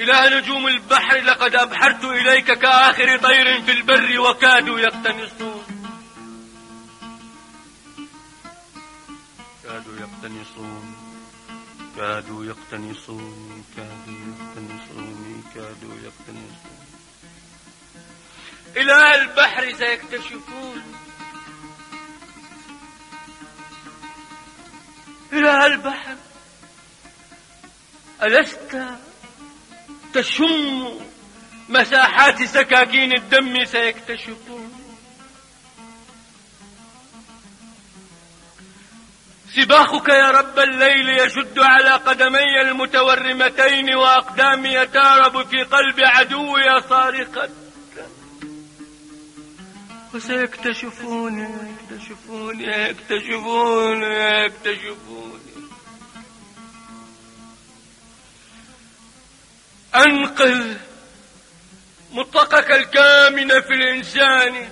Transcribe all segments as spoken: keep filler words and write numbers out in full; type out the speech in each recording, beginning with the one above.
إله نجوم البحر لقد أبحرت إليك كآخر طير في البر وكادوا يقتنصون كادوا يقتنصون كادوا يقتنصون كادوا يقتنصون كادوا يقتنصون. إله البحر سيكتشفون. إله البحر ألست تشم مساحات سكاكين الدم؟ سيكتشفون. سباخك يا رب الليل يشد على قدمي المتورمتين وأقدامي يتارب في قلب عدوي صارخا. وسيكتشفون يكتشفون يكتشفون يكتشفون. أنقذ مطلقك الكامن في الإنسان،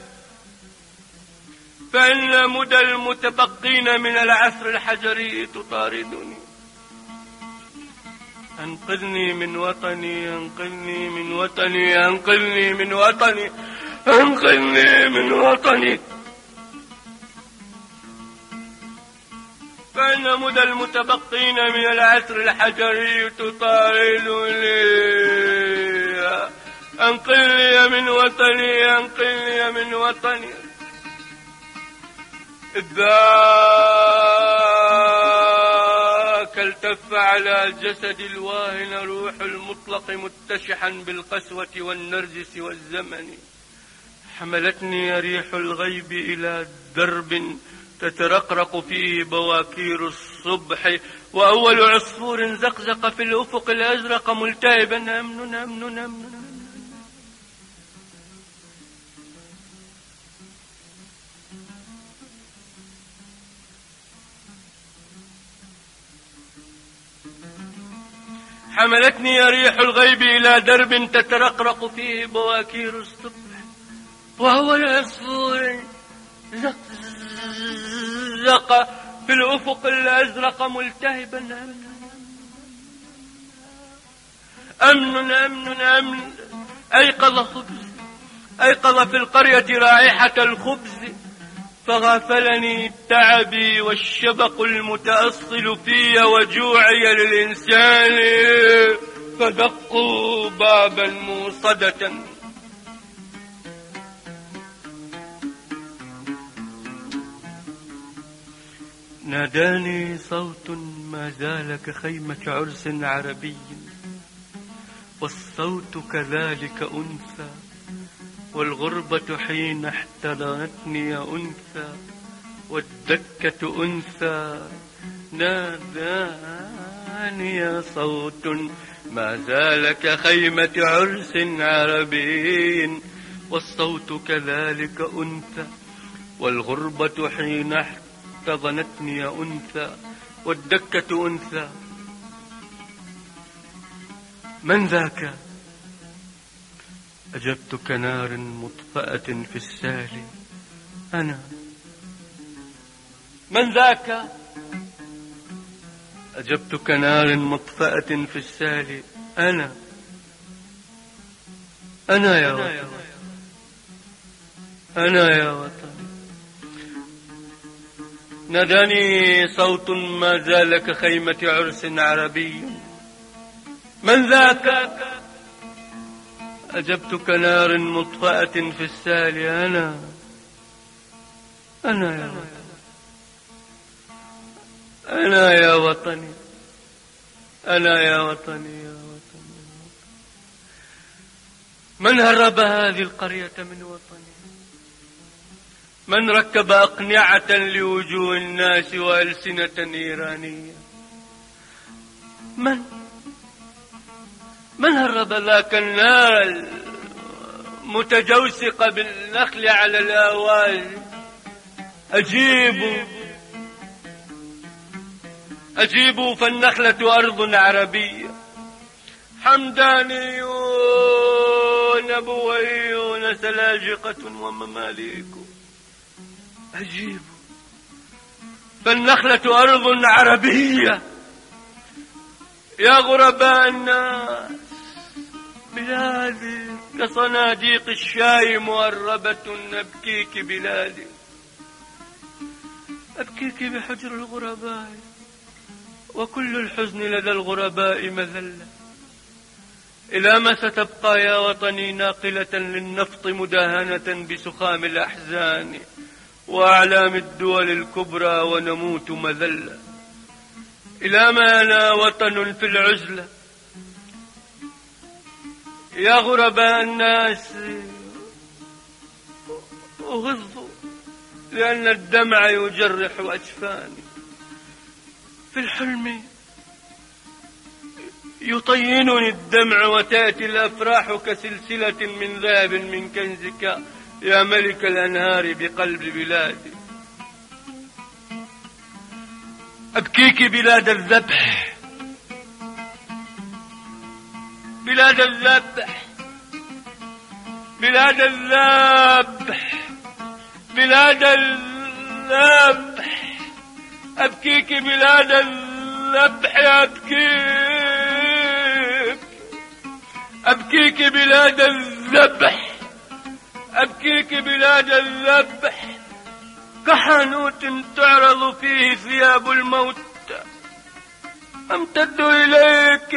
فإن مدى المتبقين من العصر الحجري تطاردني. أنقذني من وطني أنقذني من وطني أنقذني من وطني أنقذني من وطني، فإن مدى المتبقين من العصر الحجري تطاردني. أنقذني من وطني أنقذني من وطني. ذاك التف على الجسد الواهن روح المطلق متشحا بالقسوة والنرجس والزمن. حملتني ريح الغيب إلى درب تترقرق فيه بواكير الصبح، وأول عصفور زقزق في الأفق الأزرق ملتهبا أمن أمن أمن. حملتني ريح الغيب إلى درب تترقرق فيه بواكير الصبح، وهو العصفور زقزق في الأفق الأزرق ملتهبا أمن أمن أمن. أيقظ خبز أيقظ في القرية رائحة الخبز، فغافلني تعبي والشبق المتأصل في وجوعي للإنسان، فدقوا بابا موصدة. ناداني صوت ما زال كخيمة عرس عربي، والصوت كذلك أنثى، والغربة حين احتضنتني أنثى، والدكة أنثى. ناداني صوت ما زال كخيمة عرس عربي، والصوت كذلك أنثى، والغربة حين احتضنتني أنثى، والدكة أنثى. من ذاك؟ أجبت كنار مطفأة في السال. أنا. من ذاك؟ أجبت كنار مطفأة في السال. أنا. أنا يا وطن، أنا يا وطن. ناداني صوت ما زال كخيمة عرس عربي. من ذاك؟ أجبت كنار مطفأة في السال. أنا. أنا يا وطن، أنا يا وطني، أنا يا وطني يا وطني. من هرب هذه القرية من وطني؟ من ركب أقنعة لوجوه الناس وألسنة إيرانية؟ من من هرب ذاك النار المتجوسق بالنخل على الآواز؟ أجيبوا أجيبوا فالنخلة أرض عربية. حمدانيون بويون سلاجقة ومماليك. أجيبوا فالنخلة أرض عربية. يا غرباء الناس، بلادي كصناديق الشاي مهربة أبكيك بلادي، أبكيك بحجر الغرباء، وكل الحزن لدى الغرباء مذلة. إلى ما ستبقى يا وطني ناقلة للنفط مداهنة بسخام الأحزان وأعلام الدول الكبرى ونموت مذلة؟ إلى ما أنا وطن في العزلة يا غرباء الناس أغض لأن الدمع يجرح أجفاني، في الحلم يطينني الدمع وتأتي الأفراح كسلسلة من ذهب من كنزك يا ملك الأنهار بقلب بلادي. أبكيك بلاد الذبح، بلاد الذبح، بلاد الذبح، بلاد الذبح، أبكيك بلاد الذبح، أبكيك، أبكيك بلاد الذبح، أبكيك بلاد الذبح، كحانوت تعرض فيه ثياب الموت، أمتد إليك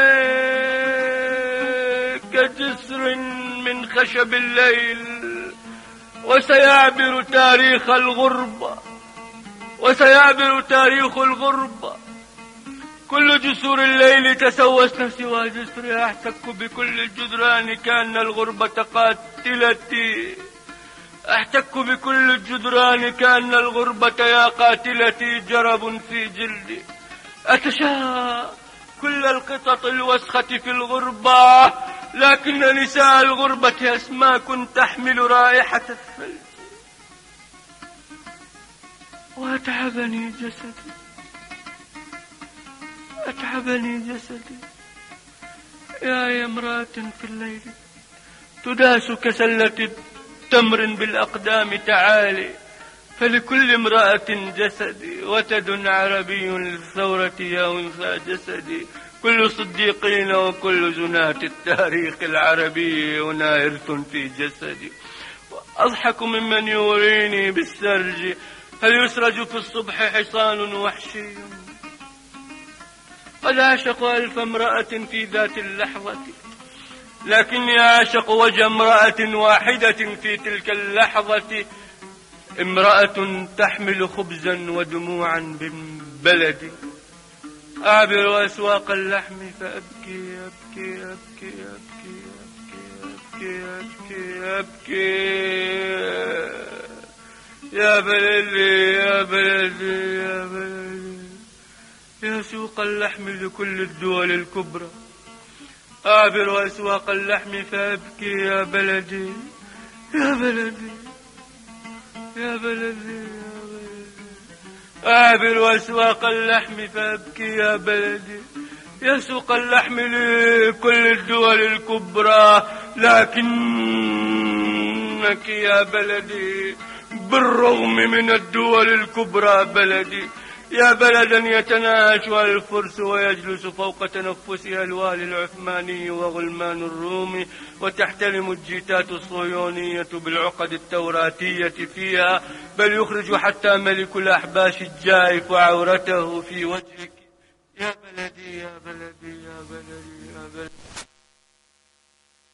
كجسر من خشب الليل، وسيعبر تاريخ الغربة، وسيعبر تاريخ الغربة. كل جسور الليل تسوسن سوى جسري، أحتك بكل الجدران كأن الغربة قاتلتي، أحتك بكل الجدران كأن الغربة يا قاتلتي جرب في جلدي. أتشاء كل القطط الوسخة في الغربة، لكن نساء الغربة أسماك تحمل رائحة الثلج. وأتعبني جسدي، أتعبني جسدي يا امرأة في الليل تداس كسلة تمر بالأقدام، تعالي فلكل امرأة جسدي، وتد عربي للثورة يا أنثى جسدي. كل صديقين وكل زناة التاريخ العربي هنا إرث في جسدي. أضحك ممن يوريني بالسرج، هل يسرج في الصبح حصان وحشي؟ قد أعشق ألف امرأة في ذات اللحظة، لكني أعشق وجه امرأة واحدة في تلك اللحظة، امرأة تحمل خبزا ودموعا من بلدي. أعبر أسواق اللحم فأبكي أبكي أبكي أبكي أبكي أبكي أبكي يا بلدي يا بلدي يا بلدي يا سوق اللحم لكل الدول الكبرى. أعبر أسواق اللحم فأبكي يا بلدي يا بلدي يا بلدي يا بلدي. أعبر أسواق اللحم فأبكي يا بلدي يا سوق اللحم لكل الدول الكبرى، لكنك يا بلدي بالرغم من الدول الكبرى بلدي، يا بلدا يتناهشها الفرس ويجلس فوق تنفسها الوالي العثماني وغلمان الرومي، وتحترم الجيتات الصهيونية بالعقد التوراتية فيها، بل يخرج حتى ملك الأحباش الجائف عورته في وجهك. يا بلدي يا بلدي يا بلدي يا بلدي.